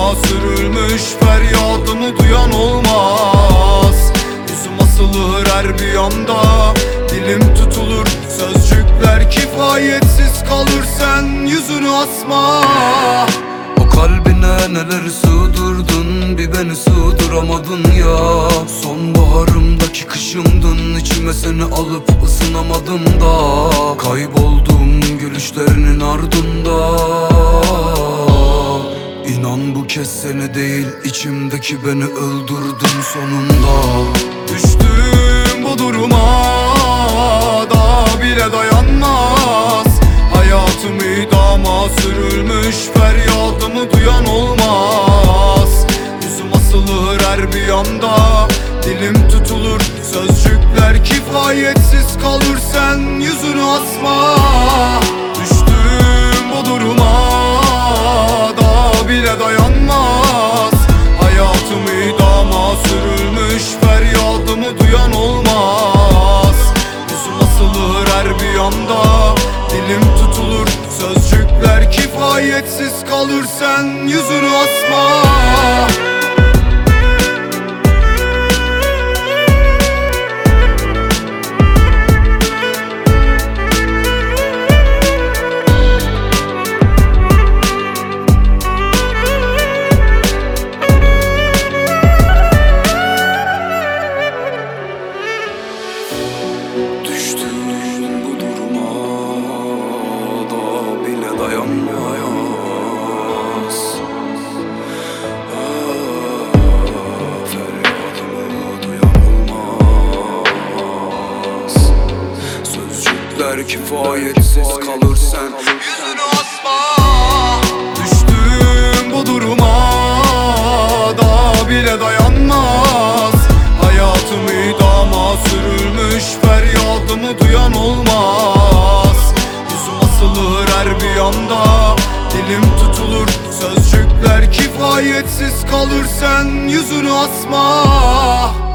idama sürülmüş feryadımı duyan olmaz. Yüzüm asılır her bir anda, dilim tutulur, sözcükler kifayetsiz kalır sen yüzünü asma. O kalbine neler sığdırdın, bir beni sığdıramadın ya. Sonbaharımdaki kışımdın, içime seni alıp ısınamadım da. Kayboldum gülüşlerinin ardında. İnan bu kez seni değil, içimdeki beni öldürdün sonunda. Düştüm bu duruma da bile dayanmaz. Hayatım idama sürülmüş feryadımı duyan olmaz. Yüzüm asılır her bir yanda, dilim tutulur, sözcükler kifayetsiz kalır sen yüzünü asma. Düştüm bu duruma da bile dayanmaz. Hayatım idama sürülmüş feryadımı duyan olmaz. Yüzüm asılır her bir yanda, dilim tutulur, sözcükler kifayetsiz kalır sen yüzünü asma. Düştüm bu duruma da bile dayanmaz. Feryadımı duyan olmaz. Sözcükler kifayetsiz kalır sen yüzünü asma. Düştüm bu duruma da bile dayanmaz. Hayatım idama sürülmüş feryadımı duyan olmaz. Yüzüm asılır her bir yanda, dilim tutulur, sözcükler kifayetsiz kalır sen yüzünü asma.